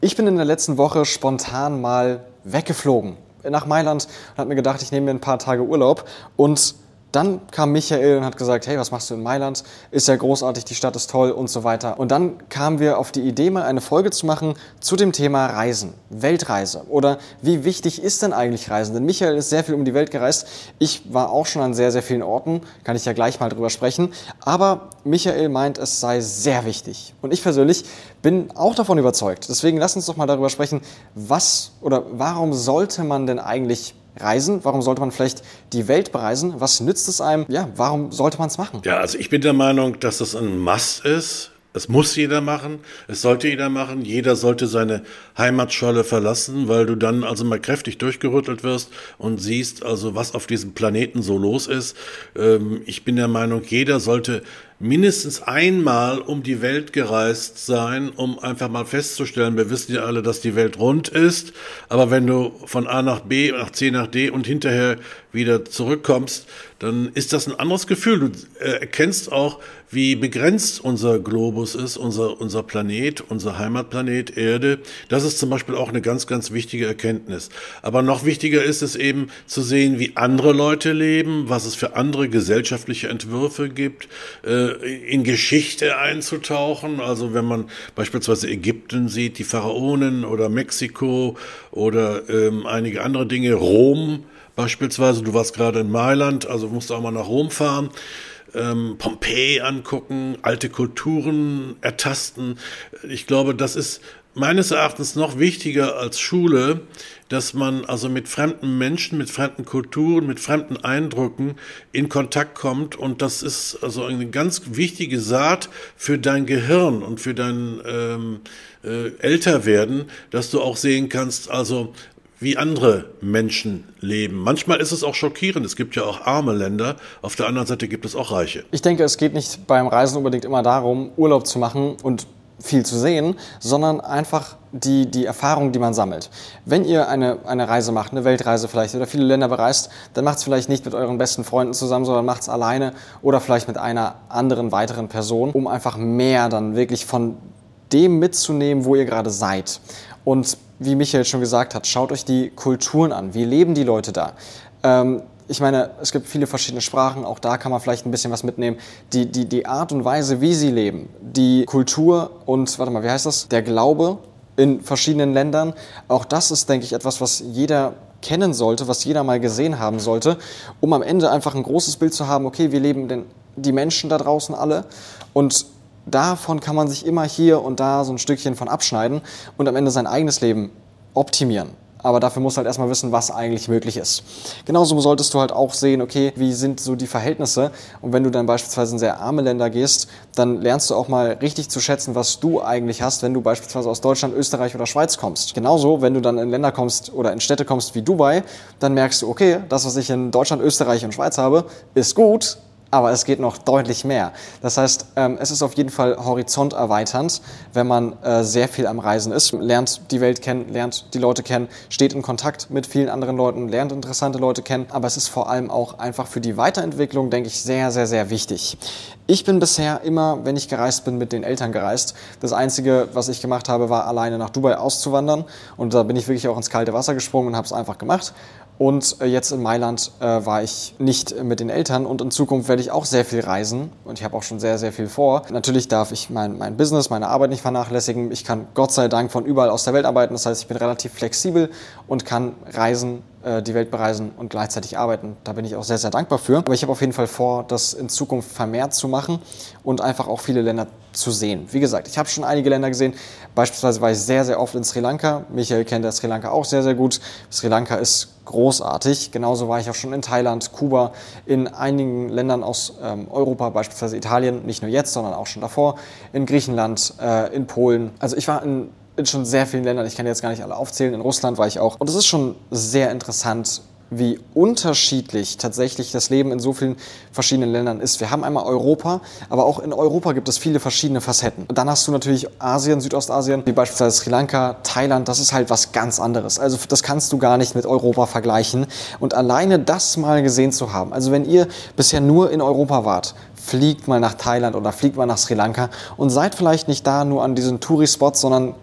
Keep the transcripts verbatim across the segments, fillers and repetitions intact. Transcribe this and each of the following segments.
Ich bin in der letzten Woche spontan mal weggeflogen nach Mailand und habe mir gedacht, ich nehme mir ein paar Tage Urlaub. Und dann kam Michael und hat gesagt, hey, was machst du in Mailand? Ist ja großartig, die Stadt ist toll und so weiter. Und dann kamen wir auf die Idee, mal eine Folge zu machen zu dem Thema Reisen, Weltreise. Oder wie wichtig ist denn eigentlich Reisen? Denn Michael ist sehr viel um die Welt gereist. Ich war auch schon an sehr, sehr vielen Orten, kann ich ja gleich mal drüber sprechen. Aber Michael meint, es sei sehr wichtig. Und ich persönlich bin auch davon überzeugt. Deswegen lass uns doch mal darüber sprechen, was oder warum sollte man denn eigentlich reisen? Warum sollte man vielleicht die Welt bereisen? Was nützt es einem? Ja, warum sollte man es machen? Ja, also ich bin der Meinung, dass das ein Must ist. Es muss jeder machen, es sollte jeder machen. Jeder sollte seine Heimatscholle verlassen, weil du dann also mal kräftig durchgerüttelt wirst und siehst also, was auf diesem Planeten so los ist. Ähm, ich bin der Meinung, jeder sollte mindestens einmal um die Welt gereist sein, um einfach mal festzustellen, wir wissen ja alle, dass die Welt rund ist, aber wenn du von A nach B, nach C nach D und hinterher wieder zurückkommst, dann ist das ein anderes Gefühl. Du äh, erkennst auch, wie begrenzt unser Globus ist, unser, unser Planet, unser Heimatplanet Erde. Das ist zum Beispiel auch eine ganz, ganz wichtige Erkenntnis. Aber noch wichtiger ist es eben zu sehen, wie andere Leute leben, was es für andere gesellschaftliche Entwürfe gibt, äh, in Geschichte einzutauchen. Also wenn man beispielsweise Ägypten sieht, die Pharaonen oder Mexiko oder ähm, einige andere Dinge, Rom beispielsweise, du warst gerade in Mailand, also musst du auch mal nach Rom fahren. Ähm, Pompeji angucken, alte Kulturen ertasten. Ich glaube, das ist meines Erachtens noch wichtiger als Schule, dass man also mit fremden Menschen, mit fremden Kulturen, mit fremden Eindrücken in Kontakt kommt. Und das ist also eine ganz wichtige Saat für dein Gehirn und für dein ähm, äh, Älterwerden, dass du auch sehen kannst, also wie andere Menschen leben. Manchmal ist es auch schockierend. Es gibt ja auch arme Länder. Auf der anderen Seite gibt es auch reiche. Ich denke, es geht nicht beim Reisen unbedingt immer darum, Urlaub zu machen und viel zu sehen, sondern einfach die, die Erfahrung, die man sammelt. Wenn ihr eine, eine Reise macht, eine Weltreise vielleicht oder viele Länder bereist, dann macht es vielleicht nicht mit euren besten Freunden zusammen, sondern macht es alleine oder vielleicht mit einer anderen weiteren Person, um einfach mehr dann wirklich von dem mitzunehmen, wo ihr gerade seid. Und wie Michael schon gesagt hat, schaut euch die Kulturen an. Wie leben die Leute da? Ähm, ich meine, es gibt viele verschiedene Sprachen. Auch da kann man vielleicht ein bisschen was mitnehmen. Die, die, die Art und Weise, wie sie leben, die Kultur und, warte mal, wie heißt das? Der Glaube in verschiedenen Ländern. Auch das ist, denke ich, etwas, was jeder kennen sollte, was jeder mal gesehen haben sollte, um am Ende einfach ein großes Bild zu haben, okay, wie leben denn die Menschen da draußen alle? Und davon kann man sich immer hier und da so ein Stückchen von abschneiden und am Ende sein eigenes Leben optimieren. Aber dafür musst du halt erstmal wissen, was eigentlich möglich ist. Genauso solltest du halt auch sehen, okay, wie sind so die Verhältnisse? Und wenn du dann beispielsweise in sehr arme Länder gehst, dann lernst du auch mal richtig zu schätzen, was du eigentlich hast, wenn du beispielsweise aus Deutschland, Österreich oder Schweiz kommst. Genauso, wenn du dann in Länder kommst oder in Städte kommst wie Dubai, dann merkst du, okay, das, was ich in Deutschland, Österreich und Schweiz habe, ist gut, aber es geht noch deutlich mehr. Das heißt, ähm, es ist auf jeden Fall horizonterweiternd, wenn man äh, sehr viel am Reisen ist, lernt die Welt kennen, lernt die Leute kennen, steht in Kontakt mit vielen anderen Leuten, lernt interessante Leute kennen. Aber es ist vor allem auch einfach für die Weiterentwicklung, denke ich, sehr, sehr, sehr wichtig. Ich bin bisher immer, wenn ich gereist bin, mit den Eltern gereist. Das Einzige, was ich gemacht habe, war alleine nach Dubai auszuwandern. Und da bin ich wirklich auch ins kalte Wasser gesprungen und habe es einfach gemacht. Und jetzt in Mailand äh, war ich nicht mit den Eltern und in Zukunft werde ich auch sehr viel reisen und ich habe auch schon sehr, sehr viel vor. Natürlich darf ich mein, mein Business, meine Arbeit nicht vernachlässigen. Ich kann Gott sei Dank von überall aus der Welt arbeiten. Das heißt, ich bin relativ flexibel und kann reisen, äh, die Welt bereisen und gleichzeitig arbeiten. Da bin ich auch sehr, sehr dankbar für. Aber ich habe auf jeden Fall vor, das in Zukunft vermehrt zu machen und einfach auch viele Länder zu sehen. Wie gesagt, ich habe schon einige Länder gesehen. Beispielsweise war ich sehr, sehr oft in Sri Lanka. Michael kennt ja Sri Lanka auch sehr, sehr gut. Sri Lanka ist großartig. Genauso war ich auch schon in Thailand, Kuba, in einigen Ländern aus ähm, Europa, beispielsweise Italien, nicht nur jetzt, sondern auch schon davor, in Griechenland, äh, in Polen. Also ich war in, in schon sehr vielen Ländern, ich kann jetzt gar nicht alle aufzählen, in Russland war ich auch. Und es ist schon sehr interessant, wie unterschiedlich tatsächlich das Leben in so vielen verschiedenen Ländern ist. Wir haben einmal Europa, aber auch in Europa gibt es viele verschiedene Facetten. Und dann hast du natürlich Asien, Südostasien, wie beispielsweise Sri Lanka, Thailand, das ist halt was ganz anderes. Also das kannst du gar nicht mit Europa vergleichen. Und alleine das mal gesehen zu haben, also wenn ihr bisher nur in Europa wart, fliegt mal nach Thailand oder fliegt mal nach Sri Lanka und seid vielleicht nicht da nur an diesen Touri-Spots, sondern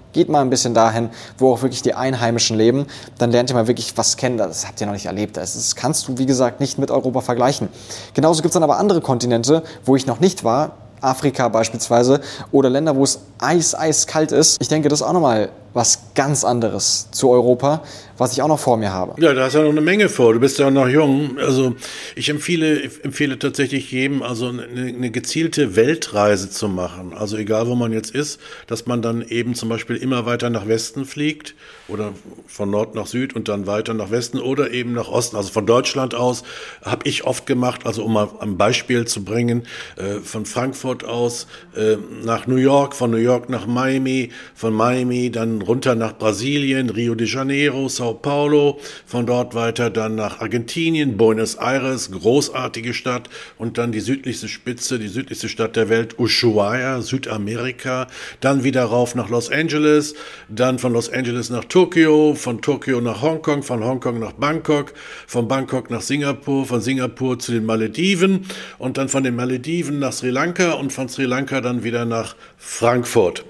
Geht mal ein bisschen dahin, wo auch wirklich die Einheimischen leben. Dann lernt ihr mal wirklich was kennen. Das habt ihr noch nicht erlebt. Das kannst du, wie gesagt, nicht mit Europa vergleichen. Genauso gibt es dann aber andere Kontinente, wo ich noch nicht war. Afrika beispielsweise oder Länder, wo es eis, eiskalt ist. Ich denke, das ist auch nochmal was ganz anderes zu Europa, was ich auch noch vor mir habe. Ja, da hast du ja noch eine Menge vor. Du bist ja noch jung. Also ich empfehle, ich empfehle tatsächlich jedem, also eine, eine gezielte Weltreise zu machen. Also egal, wo man jetzt ist, dass man dann eben zum Beispiel immer weiter nach Westen fliegt oder von Nord nach Süd und dann weiter nach Westen oder eben nach Osten. Also von Deutschland aus habe ich oft gemacht, also um mal ein Beispiel zu bringen, äh, von Frankfurt aus äh, nach New York, von New York nach Miami, von Miami dann runter nach Brasilien, Rio de Janeiro, Sao Paulo, von dort weiter dann nach Argentinien, Buenos Aires, großartige Stadt und dann die südlichste Spitze, die südlichste Stadt der Welt, Ushuaia, Südamerika, dann wieder rauf nach Los Angeles, dann von Los Angeles nach Tokio, von Tokio nach Hongkong, von Hongkong nach Bangkok, von Bangkok nach Singapur, von Singapur zu den Malediven und dann von den Malediven nach Sri Lanka und von Sri Lanka dann wieder nach Frankfurt.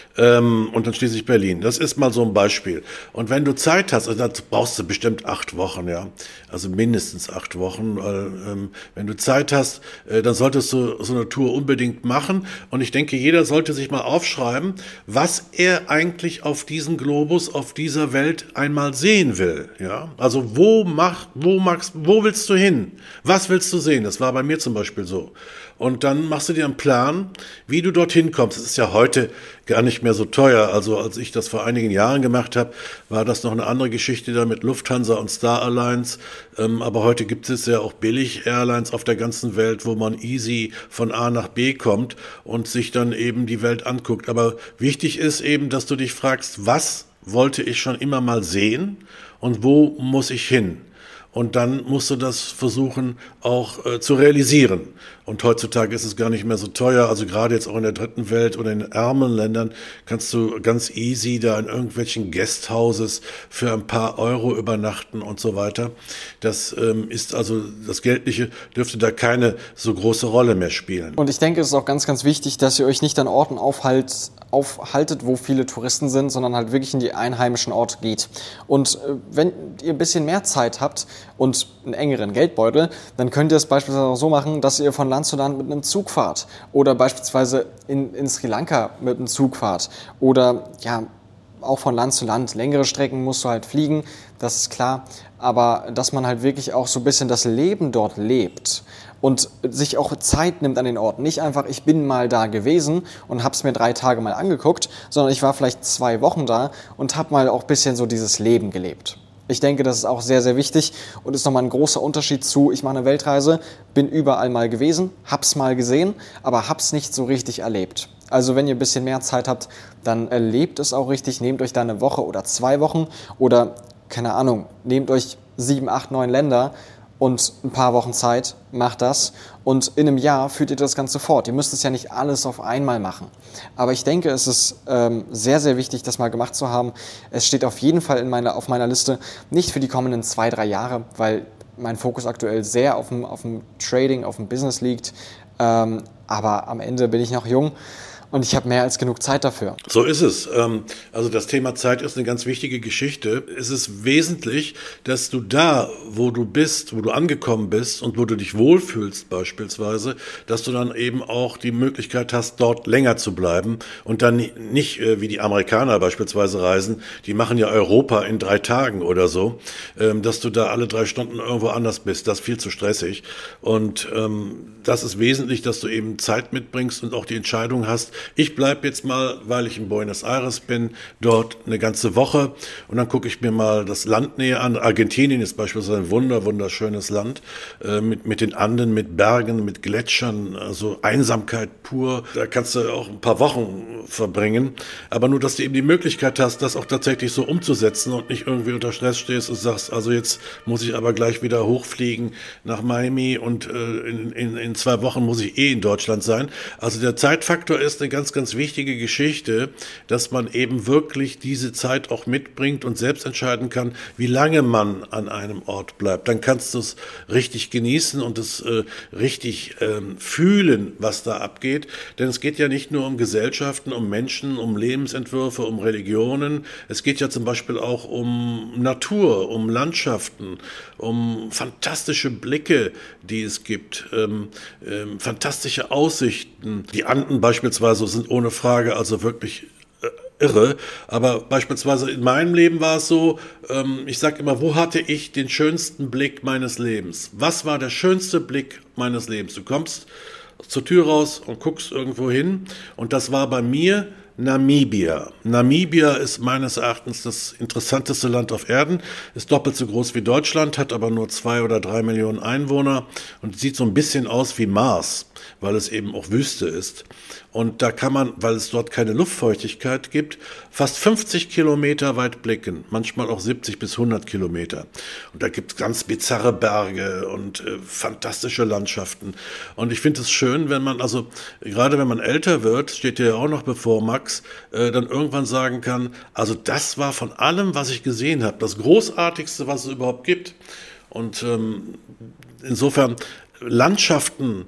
Ähm, und dann schließlich Berlin. Das ist mal so ein Beispiel. Und wenn du Zeit hast, also dazu brauchst du bestimmt acht Wochen, ja, also mindestens acht Wochen, weil ähm, wenn du Zeit hast, äh, dann solltest du so eine Tour unbedingt machen. Und ich denke, jeder sollte sich mal aufschreiben, was er eigentlich auf diesem Globus, auf dieser Welt einmal sehen will, ja. Also wo mach, wo magst, wo willst du hin? Was willst du sehen? Das war bei mir zum Beispiel so. Und dann machst du dir einen Plan, wie du dorthin kommst. Es ist ja heute gar nicht mehr so teuer. Also als ich das vor einigen Jahren gemacht habe, war das noch eine andere Geschichte da mit Lufthansa und Star Alliance. Ähm, aber heute gibt es ja auch Billig-Airlines auf der ganzen Welt, wo man easy von A nach B kommt und sich dann eben die Welt anguckt. Aber wichtig ist eben, dass du dich fragst, was wollte ich schon immer mal sehen und wo muss ich hin? Und dann musst du das versuchen auch äh, zu realisieren. Und heutzutage ist es gar nicht mehr so teuer. Also gerade jetzt auch in der dritten Welt oder in ärmeren Ländern kannst du ganz easy da in irgendwelchen Guesthouses für ein paar Euro übernachten und so weiter. Das ähm, ist also, das Geldliche dürfte da keine so große Rolle mehr spielen. Und ich denke, es ist auch ganz, ganz wichtig, dass ihr euch nicht an Orten aufhalt, aufhaltet, wo viele Touristen sind, sondern halt wirklich in die einheimischen Orte geht. Und äh, wenn ihr ein bisschen mehr Zeit habt und einen engeren Geldbeutel, dann könnt ihr es beispielsweise auch so machen, dass ihr von Land zu Land mit einem Zug fahrt oder beispielsweise in, in Sri Lanka mit einem Zug fahrt oder ja, auch von Land zu Land. Längere Strecken musst du halt fliegen, das ist klar, aber dass man halt wirklich auch so ein bisschen das Leben dort lebt und sich auch Zeit nimmt an den Orten. Nicht einfach, ich bin mal da gewesen und habe es mir drei Tage mal angeguckt, sondern ich war vielleicht zwei Wochen da und habe mal auch ein bisschen so dieses Leben gelebt. Ich denke, das ist auch sehr, sehr wichtig und ist nochmal ein großer Unterschied zu, ich mache eine Weltreise, bin überall mal gewesen, hab's mal gesehen, aber hab's nicht so richtig erlebt. Also wenn ihr ein bisschen mehr Zeit habt, dann erlebt es auch richtig, nehmt euch da eine Woche oder zwei Wochen oder, keine Ahnung, nehmt euch sieben, acht, neun Länder und ein paar Wochen Zeit, macht das und in einem Jahr führt ihr das Ganze fort. Ihr müsst es ja nicht alles auf einmal machen. Aber ich denke, es ist ähm, sehr, sehr wichtig, das mal gemacht zu haben. Es steht auf jeden Fall in meiner, auf meiner Liste, nicht für die kommenden zwei, drei Jahre, weil mein Fokus aktuell sehr auf dem, auf dem Trading, auf dem Business liegt. Ähm, aber am Ende bin ich noch jung. Und ich habe mehr als genug Zeit dafür. So ist es. Also das Thema Zeit ist eine ganz wichtige Geschichte. Es ist wesentlich, dass du da, wo du bist, wo du angekommen bist und wo du dich wohlfühlst beispielsweise, dass du dann eben auch die Möglichkeit hast, dort länger zu bleiben und dann nicht wie die Amerikaner beispielsweise reisen, die machen ja Europa in drei Tagen oder so, dass du da alle drei Stunden irgendwo anders bist. Das ist viel zu stressig. Und das ist wesentlich, dass du eben Zeit mitbringst und auch die Entscheidung hast, ich bleibe jetzt mal, weil ich in Buenos Aires bin, dort eine ganze Woche und dann gucke ich mir mal das Land näher an. Argentinien ist beispielsweise ein wunder, wunderschönes Land äh, mit, mit den Anden, mit Bergen, mit Gletschern, also Einsamkeit pur. Da kannst du auch ein paar Wochen verbringen, aber nur, dass du eben die Möglichkeit hast, das auch tatsächlich so umzusetzen und nicht irgendwie unter Stress stehst und sagst, also jetzt muss ich aber gleich wieder hochfliegen nach Miami und äh, in, in, in zwei Wochen muss ich eh in Deutschland sein. Also der Zeitfaktor ist eine eine ganz, ganz wichtige Geschichte, dass man eben wirklich diese Zeit auch mitbringt und selbst entscheiden kann, wie lange man an einem Ort bleibt. Dann kannst du es richtig genießen und es äh, richtig ähm, fühlen, was da abgeht. Denn es geht ja nicht nur um Gesellschaften, um Menschen, um Lebensentwürfe, um Religionen. Es geht ja zum Beispiel auch um Natur, um Landschaften, um fantastische Blicke, die es gibt, ähm, ähm, fantastische Aussichten. Die Anden beispielsweise sind ohne Frage also wirklich äh, irre, aber beispielsweise in meinem Leben war es so, ähm, ich sage immer, wo hatte ich den schönsten Blick meines Lebens? Was war der schönste Blick meines Lebens? Du kommst zur Tür raus und guckst irgendwo hin und das war bei mir Namibia. Namibia ist meines Erachtens das interessanteste Land auf Erden, ist doppelt so groß wie Deutschland, hat aber nur zwei oder drei Millionen Einwohner und sieht so ein bisschen aus wie Mars, weil es eben auch Wüste ist. Und da kann man, weil es dort keine Luftfeuchtigkeit gibt, fast fünfzig Kilometer weit blicken, manchmal auch siebzig bis hundert Kilometer. Und da gibt es ganz bizarre Berge und äh, fantastische Landschaften. Und ich finde es schön, wenn man, also gerade wenn man älter wird, steht dir ja auch noch bevor, Max, äh, dann irgendwann sagen kann, also das war von allem, was ich gesehen habe, das Großartigste, was es überhaupt gibt. Und ähm, insofern Landschaften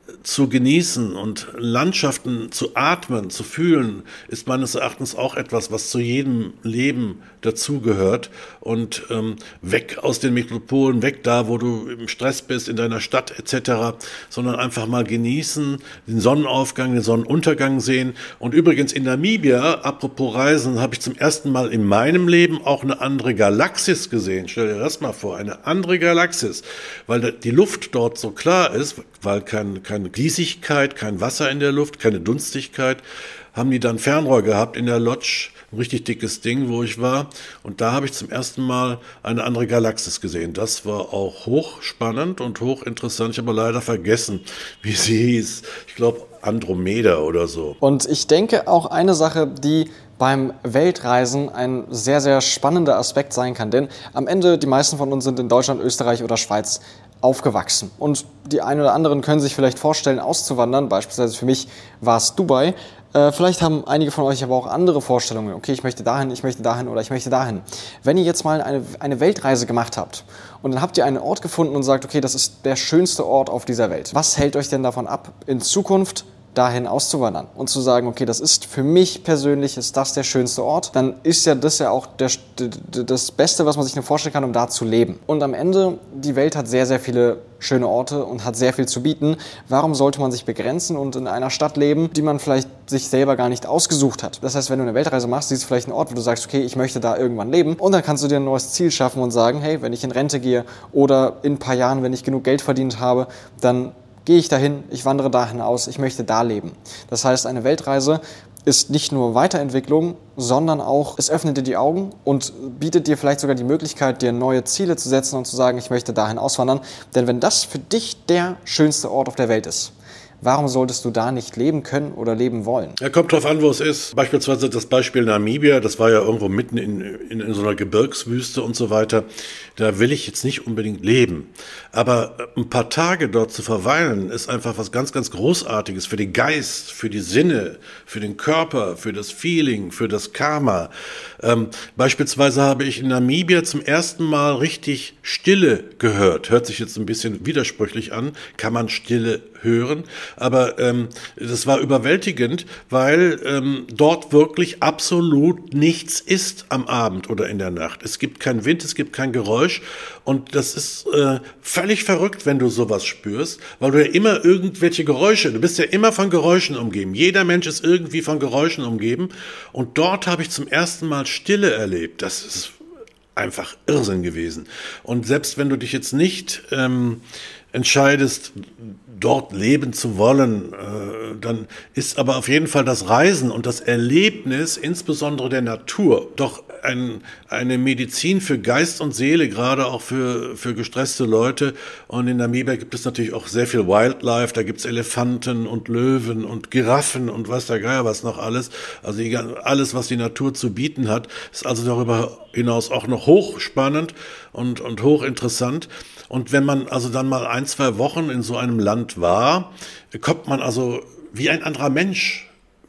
zu genießen und Landschaften zu atmen, zu fühlen, ist meines Erachtens auch etwas, was zu jedem Leben dazugehört. Und ähm, weg aus den Metropolen, weg da, wo du im Stress bist, in deiner Stadt et cetera, sondern einfach mal genießen, den Sonnenaufgang, den Sonnenuntergang sehen. Und übrigens in Namibia, apropos Reisen, habe ich zum ersten Mal in meinem Leben auch eine andere Galaxis gesehen. Stell dir das mal vor, eine andere Galaxis, weil die Luft dort so klar ist, weil kein, keine Diesigkeit, kein Wasser in der Luft, keine Dunstigkeit, haben die dann Fernrohr gehabt in der Lodge, ein richtig dickes Ding, wo ich war. Und da habe ich zum ersten Mal eine andere Galaxis gesehen. Das war auch hochspannend und hochinteressant. Ich habe leider vergessen, wie sie hieß. Ich glaube Andromeda oder so. Und ich denke auch eine Sache, die beim Weltreisen ein sehr, sehr spannender Aspekt sein kann. Denn am Ende, die meisten von uns sind in Deutschland, Österreich oder Schweiz aufgewachsen. Und die einen oder anderen können sich vielleicht vorstellen, auszuwandern. Beispielsweise für mich war es Dubai. Äh, vielleicht haben einige von euch aber auch andere Vorstellungen. Okay, ich möchte dahin, ich möchte dahin oder ich möchte dahin. Wenn ihr jetzt mal eine, eine Weltreise gemacht habt und dann habt ihr einen Ort gefunden und sagt, okay, das ist der schönste Ort auf dieser Welt. Was hält euch denn davon ab, in Zukunft dahin auszuwandern und zu sagen, okay, das ist für mich persönlich, ist das der schönste Ort, dann ist ja das ja auch der, das Beste, was man sich nur vorstellen kann, um da zu leben. Und am Ende, die Welt hat sehr, sehr viele schöne Orte und hat sehr viel zu bieten. Warum sollte man sich begrenzen und in einer Stadt leben, die man vielleicht sich selber gar nicht ausgesucht hat? Das heißt, wenn du eine Weltreise machst, siehst du vielleicht einen Ort, wo du sagst, okay, ich möchte da irgendwann leben und dann kannst du dir ein neues Ziel schaffen und sagen, hey, wenn ich in Rente gehe oder in ein paar Jahren, wenn ich genug Geld verdient habe, dann gehe ich dahin, ich wandere dahin aus, ich möchte da leben. Das heißt, eine Weltreise ist nicht nur Weiterentwicklung, sondern auch, es öffnet dir die Augen und bietet dir vielleicht sogar die Möglichkeit, dir neue Ziele zu setzen und zu sagen, ich möchte dahin auswandern. Denn wenn das für dich der schönste Ort auf der Welt ist, warum solltest du da nicht leben können oder leben wollen? Ja, kommt drauf an, wo es ist. Beispielsweise das Beispiel Namibia, das war ja irgendwo mitten in, in, in so einer Gebirgswüste und so weiter. Da will ich jetzt nicht unbedingt leben. Aber ein paar Tage dort zu verweilen, ist einfach was ganz, ganz Großartiges für den Geist, für die Sinne, für den Körper, für das Feeling, für das Karma. Ähm, beispielsweise habe ich in Namibia zum ersten Mal richtig Stille gehört. Hört sich jetzt ein bisschen widersprüchlich an. Kann man Stille hören? Aber ähm, das war überwältigend, weil ähm, dort wirklich absolut nichts ist am Abend oder in der Nacht. Es gibt keinen Wind, es gibt kein Geräusch und das ist äh, völlig verrückt, wenn du sowas spürst, weil du ja immer irgendwelche Geräusche, du bist ja immer von Geräuschen umgeben. Jeder Mensch ist irgendwie von Geräuschen umgeben und dort habe ich zum ersten Mal Stille erlebt. Das ist einfach Irrsinn gewesen. Und selbst wenn du dich jetzt nicht ähm, entscheidest, dort leben zu wollen, äh, dann ist aber auf jeden Fall das Reisen und das Erlebnis, insbesondere der Natur, doch ein, eine Medizin für Geist und Seele, gerade auch für, für gestresste Leute. Und in Namibia gibt es natürlich auch sehr viel Wildlife, da gibt's Elefanten und Löwen und Giraffen und weiß der Geier was noch alles. Also die, alles, was die Natur zu bieten hat, ist also darüber hinaus auch noch hochspannend und, und hochinteressant. Und wenn man also dann mal ein, zwei Wochen in so einem Land war, kommt man also wie ein anderer Mensch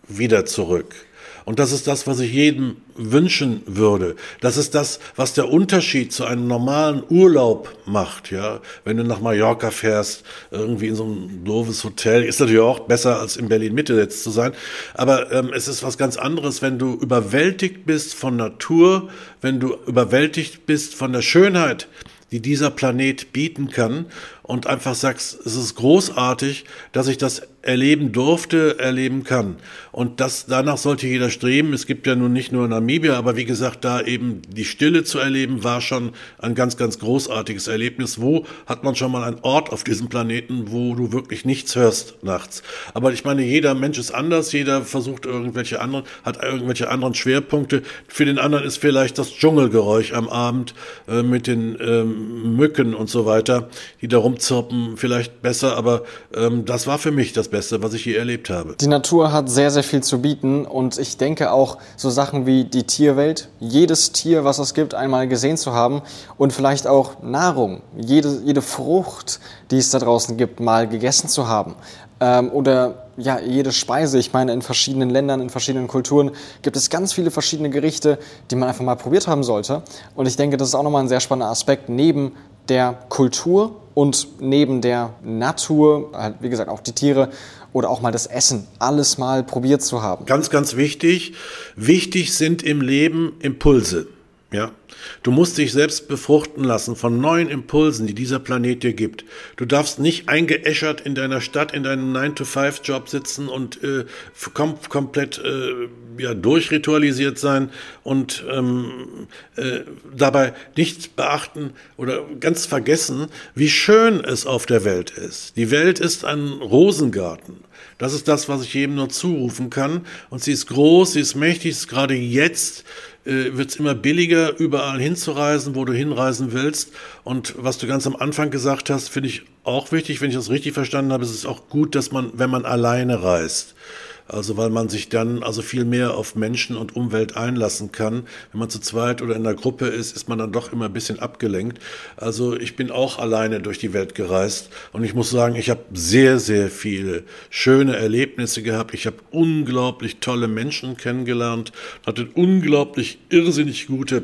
wieder zurück. Und das ist das, was ich jedem wünschen würde. Das ist das, was der Unterschied zu einem normalen Urlaub macht. Ja, wenn du nach Mallorca fährst, irgendwie in so ein doofes Hotel, ist natürlich auch besser, als in Berlin-Mitte jetzt zu sein. Aber ähm, es ist was ganz anderes, wenn du überwältigt bist von Natur, wenn du überwältigt bist von der Schönheit, die dieser Planet bieten kann und einfach sagst, es ist großartig, dass ich das erleben durfte, erleben kann. Und das, danach sollte jeder streben. Es gibt ja nun nicht nur Namibia, aber wie gesagt, da eben die Stille zu erleben, war schon ein ganz, ganz großartiges Erlebnis. Wo hat man schon mal einen Ort auf diesem Planeten, wo du wirklich nichts hörst nachts? Aber ich meine, jeder Mensch ist anders, jeder versucht irgendwelche anderen, hat irgendwelche anderen Schwerpunkte. Für den anderen ist vielleicht das Dschungelgeräusch am Abend äh, mit den ähm, Mücken und so weiter, die da rumzirpen, vielleicht besser, aber ähm, das war für mich das Beste, was ich je erlebt habe. Die Natur hat sehr, sehr viel zu bieten und ich denke auch so Sachen wie die Tierwelt, jedes Tier, was es gibt, einmal gesehen zu haben und vielleicht auch Nahrung, jede, jede Frucht, die es da draußen gibt, mal gegessen zu haben. Ähm, oder ja, jede Speise. Ich meine, in verschiedenen Ländern, in verschiedenen Kulturen gibt es ganz viele verschiedene Gerichte, die man einfach mal probiert haben sollte. Und ich denke, das ist auch nochmal ein sehr spannender Aspekt neben der Kultur und neben der Natur, halt, wie gesagt, auch die Tiere oder auch mal das Essen, alles mal probiert zu haben. Ganz, ganz wichtig. Wichtig sind im Leben Impulse. Ja, du musst dich selbst befruchten lassen von neuen Impulsen, die dieser Planet dir gibt. Du darfst nicht eingeäschert in deiner Stadt, in deinem nine to five Job sitzen und äh, kom komplett äh, ja, durchritualisiert sein und ähm, äh, dabei nicht beachten oder ganz vergessen, wie schön es auf der Welt ist. Die Welt ist ein Rosengarten. Das ist das, was ich jedem nur zurufen kann. Und sie ist groß, sie ist mächtig, ist gerade jetzt wird es immer billiger, überall hinzureisen, wo du hinreisen willst. Und was du ganz am Anfang gesagt hast, finde ich auch wichtig, wenn ich das richtig verstanden habe, ist es auch gut, dass man, wenn man alleine reist, also weil man sich dann also viel mehr auf Menschen und Umwelt einlassen kann. Wenn man zu zweit oder in einer Gruppe ist, ist man dann doch immer ein bisschen abgelenkt. Also ich bin auch alleine durch die Welt gereist und ich muss sagen, ich habe sehr, sehr viele schöne Erlebnisse gehabt. Ich habe unglaublich tolle Menschen kennengelernt, hatte unglaublich irrsinnig gute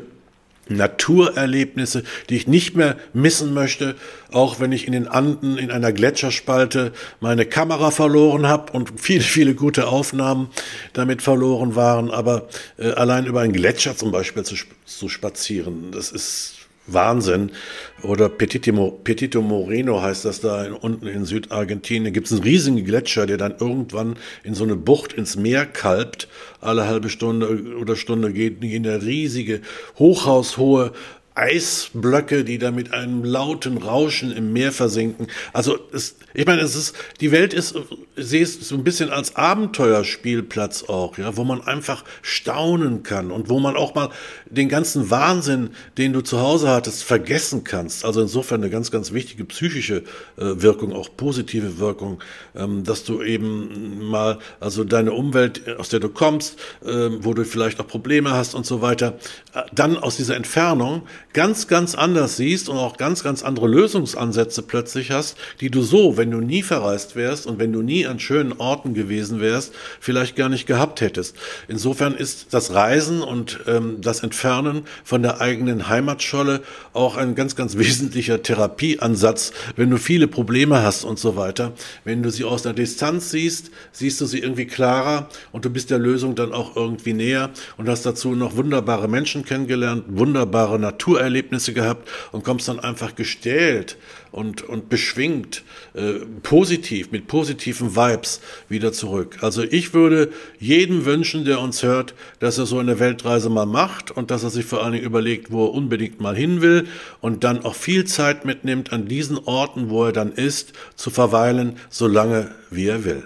Naturerlebnisse, die ich nicht mehr missen möchte, auch wenn ich in den Anden in einer Gletscherspalte meine Kamera verloren habe und viele, viele gute Aufnahmen damit verloren waren. Aber äh, allein über einen Gletscher zum Beispiel zu, zu spazieren, das ist Wahnsinn. Oder Petito, Petito Moreno heißt das da in, unten in Südargentinien. Gibt es einen riesigen Gletscher, der dann irgendwann in so eine Bucht ins Meer kalbt. Alle halbe Stunde oder Stunde geht in der riesige, hochhaushohe Eisblöcke, die da mit einem lauten Rauschen im Meer versinken. Also es, ich meine, es ist, die Welt ist, ich sehe es so ein bisschen als Abenteuerspielplatz auch, ja, wo man einfach staunen kann und wo man auch mal den ganzen Wahnsinn, den du zu Hause hattest, vergessen kannst. Also insofern eine ganz, ganz wichtige psychische äh, Wirkung, auch positive Wirkung, ähm, dass du eben mal, also deine Umwelt, aus der du kommst, äh, wo du vielleicht auch Probleme hast und so weiter, äh, dann aus dieser Entfernung ganz, ganz anders siehst und auch ganz, ganz andere Lösungsansätze plötzlich hast, die du so, wenn du nie verreist wärst und wenn du nie an schönen Orten gewesen wärst, vielleicht gar nicht gehabt hättest. Insofern ist das Reisen und ähm, das Entfernen von der eigenen Heimatscholle auch ein ganz, ganz wesentlicher Therapieansatz, wenn du viele Probleme hast und so weiter. Wenn du sie aus der Distanz siehst, siehst du sie irgendwie klarer und du bist der Lösung dann auch irgendwie näher und hast dazu noch wunderbare Menschen kennengelernt, wunderbare Natur Erlebnisse gehabt und kommst dann einfach gestählt und, und beschwingt, äh, positiv, mit positiven Vibes wieder zurück. Also ich würde jedem wünschen, der uns hört, dass er so eine Weltreise mal macht und dass er sich vor allen Dingen überlegt, wo er unbedingt mal hin will und dann auch viel Zeit mitnimmt, an diesen Orten, wo er dann ist, zu verweilen, so lange wie er will.